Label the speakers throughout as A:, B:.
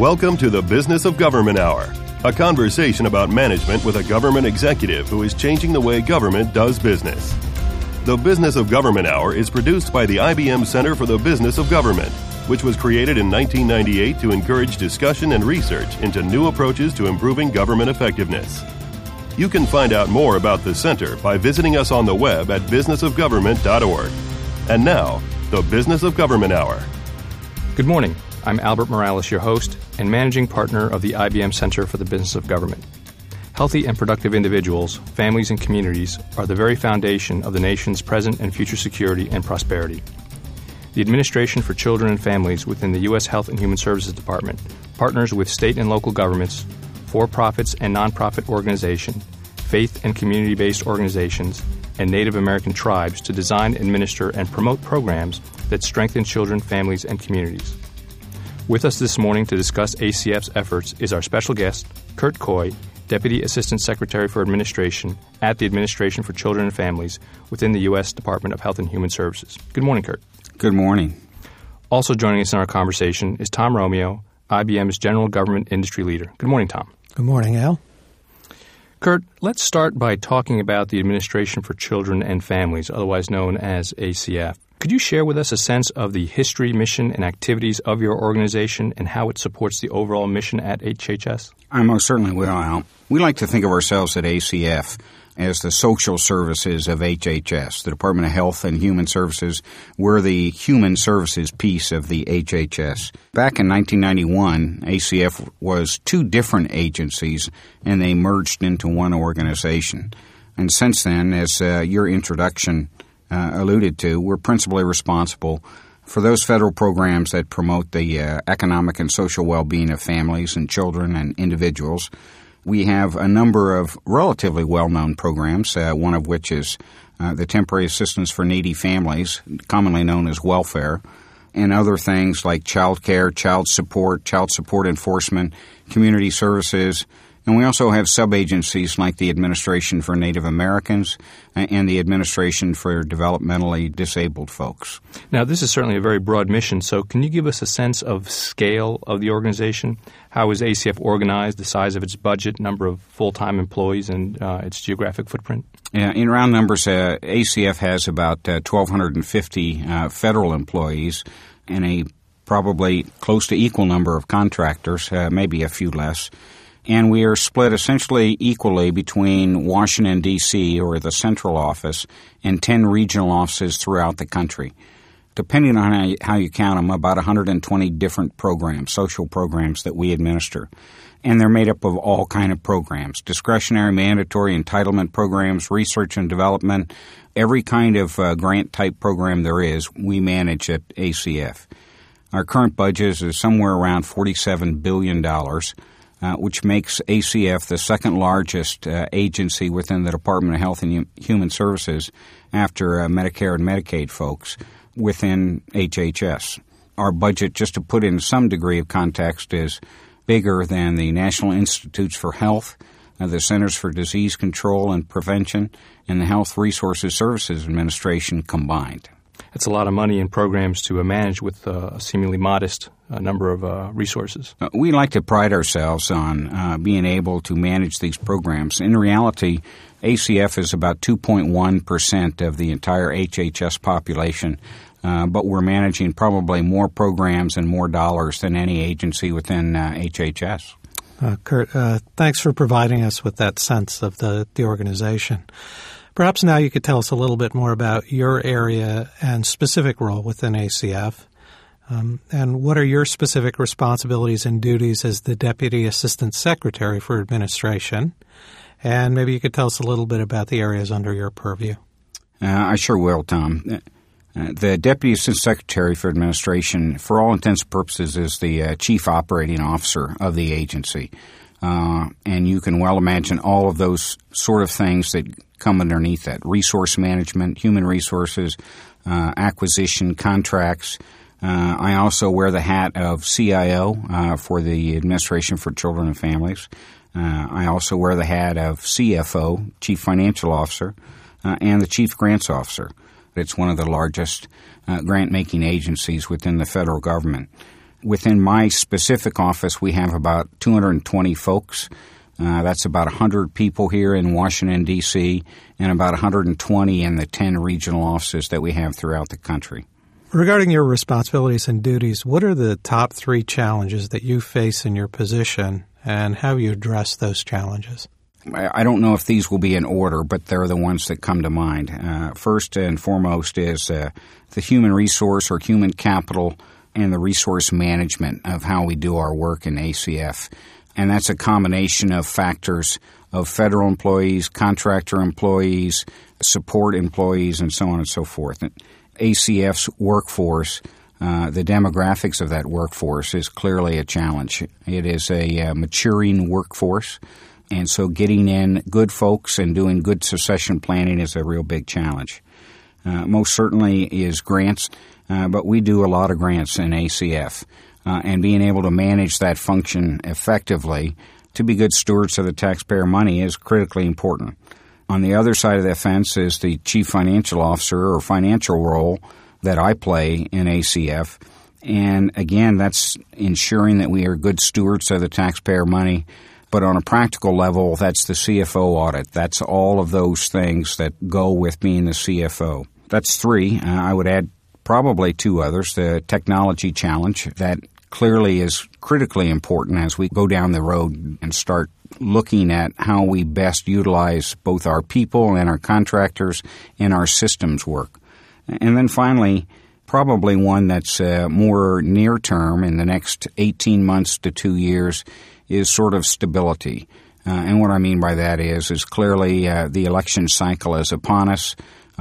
A: Welcome to the Business of Government Hour, a conversation about management with a government executive who is changing the way government does business. The Business of Government Hour is produced by the IBM Center for the Business of Government, which was created in 1998 to encourage discussion and research into new approaches to improving government effectiveness. You can find out more about the center by visiting us on the web at businessofgovernment.org. And now, the Business of Government Hour.
B: Good morning. I'm Albert Morales, your host and managing partner of the IBM Center for the Business of Government. Healthy and productive individuals, families, and communities are the very foundation of the nation's present and future security and prosperity. The Administration for Children and Families within the U.S. Health and Human Services Department partners with state and local governments, for-profits and nonprofit organizations, faith and community-based organizations, and Native American tribes to design, administer, and promote programs that strengthen children, families, and communities. With us this morning to discuss ACF's efforts is our special guest, Kurt Coy, Deputy Assistant Secretary for Administration at the Administration for Children and Families within the U.S. Department of Health and Human Services. Good morning, Kurt.
C: Good morning.
B: Also joining us in our conversation is Tom Romeo, IBM's General Government Industry Leader. Good morning, Tom.
D: Good morning, Al.
B: Kurt, let's start by talking about the Administration for Children and Families, otherwise known as ACF. Could you share with us a sense of the history, mission, and activities of your organization and how it supports the overall mission at HHS?
C: I most certainly will, Al. We like to think of ourselves at ACF as the social services of HHS, the Department of Health and Human Services. We're the human services piece of the HHS. Back in 1991, ACF was two different agencies, and they merged into one organization. And since then, as your introduction alluded to, we're principally responsible for those federal programs that promote the economic and social well-being of families and children and individuals. We have a number of relatively well-known programs, one of which is the Temporary Assistance for Needy Families, commonly known as welfare, and other things like child care, child support enforcement, community services. And we also have sub-agencies like the Administration for Native Americans and the Administration for Developmentally Disabled Folks.
B: Now, this is certainly a very broad mission, so can you give us a sense of scale of the organization? How is ACF organized, the size of its budget, number of full-time employees, and its geographic footprint?
C: In round numbers, ACF has about 1,250 federal employees and a probably close to equal number of contractors, maybe a few less. And we are split essentially equally between Washington, D.C., or the central office, and 10 regional offices throughout the country. Depending on how you count them, about 120 different programs, social programs that we administer. And they're made up of all kind of programs, discretionary, mandatory, entitlement programs, research and development, every kind of grant-type program there is, we manage at ACF. Our current budget is somewhere around $47 billion, which makes ACF the second largest agency within the Department of Health and Human Services after Medicare and Medicaid folks within HHS. Our budget, just to put in some degree of context, is bigger than the National Institutes for Health, the Centers for Disease Control and Prevention, and the Health Resources Services Administration combined.
B: That's a lot of money and programs to manage with a seemingly modest number of resources.
C: We like to pride ourselves on being able to manage these programs. In reality, ACF is about 2.1% of the entire HHS population, but we're managing probably more programs and more dollars than any agency within HHS.
D: Kurt, thanks for providing us with that sense of the organization. Perhaps now you could tell us a little bit more about your area and specific role within ACF. And what are your specific responsibilities and duties as the Deputy Assistant Secretary for Administration? And maybe you could tell us a little bit about the areas under your purview.
C: I sure will, Tom. The Deputy Assistant Secretary for Administration, for all intents and purposes, is the Chief Operating Officer of the agency. And you can well imagine all of those sort of things that come underneath that: resource management, human resources, acquisition, contracts. I also wear the hat of CIO for the Administration for Children and Families. I also wear the hat of CFO, Chief Financial Officer, and the Chief Grants Officer. It's one of the largest grant-making agencies within the federal government. Within my specific office, we have about 220 folks. That's about 100 people here in Washington, D.C., and about 120 in the 10 regional offices that we have throughout the country.
D: Regarding your responsibilities and duties, what are the top 3 challenges that you face in your position, and how you address those challenges?
C: I don't know if these will be in order, but they're the ones that come to mind. First and foremost is the human resource or human capital and the resource management of how we do our work in ACF. And that's a combination of factors of federal employees, contractor employees, support employees, and so on and so forth. And ACF's workforce, the demographics of that workforce is clearly a challenge. It is a maturing workforce, and so getting in good folks and doing good succession planning is a real big challenge. Most certainly is grants, but we do a lot of grants in ACF. And being able to manage that function effectively to be good stewards of the taxpayer money is critically important. On the other side of the fence is the chief financial officer or financial role that I play in ACF. And again, that's ensuring that we are good stewards of the taxpayer money. But on a practical level, that's the CFO audit. That's all of those things that go with being the CFO. That's 3. I would add probably 2 others. The technology challenge that clearly is critically important as we go down the road and start looking at how we best utilize both our people and our contractors and our systems work. And then finally, probably one that's more near term in the next 18 months to 2 years is sort of stability. And what I mean by that is clearly the election cycle is upon us,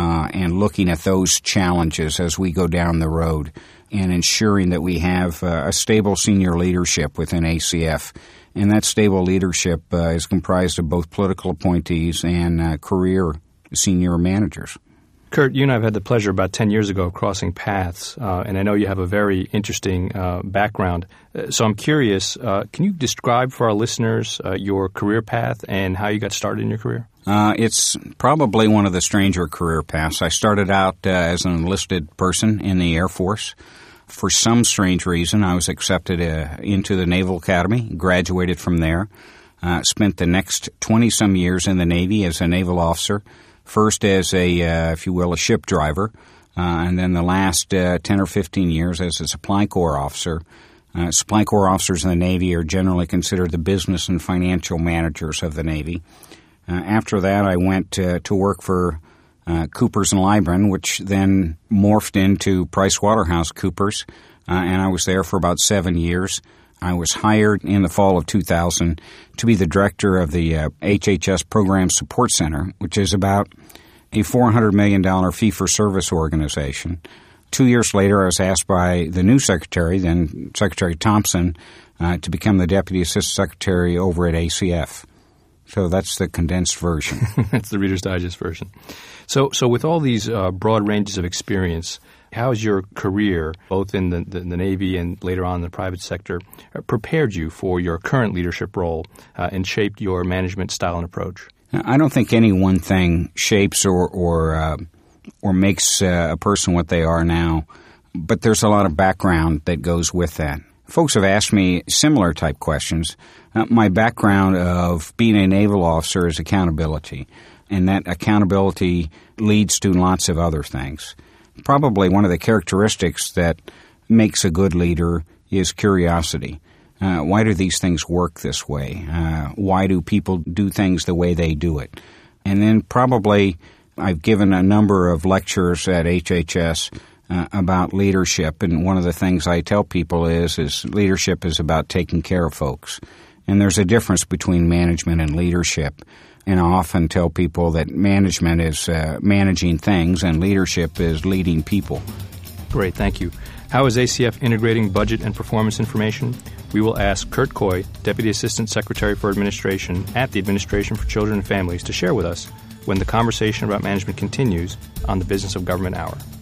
C: and looking at those challenges as we go down the road and ensuring that we have a stable senior leadership within ACF. And that stable leadership is comprised of both political appointees and career senior managers.
B: Kurt, you and I have had the pleasure about 10 years ago of crossing paths, and I know you have a very interesting background. So I'm curious, can you describe for our listeners your career path and how you got started in your career?
C: It's probably one of the stranger career paths. I started out as an enlisted person in the Air Force. For some strange reason, I was accepted into the Naval Academy, graduated from there, spent the next 20-some years in the Navy as a naval officer, first as a, if you will, a ship driver, and then the last 10 or 15 years as a Supply Corps officer. Supply Corps officers in the Navy are generally considered the business and financial managers of the Navy. After that, I went to work for Coopers & Lybrand, which then morphed into PricewaterhouseCoopers, and I was there for about 7 years. I was hired in the fall of 2000 to be the director of the HHS Program Support Center, which is about a $400 million fee-for-service organization. 2 years later, I was asked by the new secretary, then Secretary Thompson, to become the Deputy Assistant Secretary over at ACF. So that's the condensed version.
B: That's the Reader's Digest version. So with all these broad ranges of experience, how has your career, both in the Navy and later on in the private sector, prepared you for your current leadership role and shaped your management style and approach?
C: I don't think any one thing shapes or makes a person what they are now, but there's a lot of background that goes with that. Folks have asked me similar type questions. My background of being a naval officer is accountability, and that accountability leads to lots of other things. Probably one of the characteristics that makes a good leader is curiosity. Why do these things work this way? Why do people do things the way they do it? And then probably I've given a number of lectures at HHS about leadership, and one of the things I tell people is leadership is about taking care of folks. And there's a difference between management and leadership. And I often tell people that management is managing things and leadership is leading people.
B: Great, thank you. How is ACF integrating budget and performance information? We will ask Kurt Coy, Deputy Assistant Secretary for Administration at the Administration for Children and Families, to share with us when the conversation about management continues on the Business of Government Hour.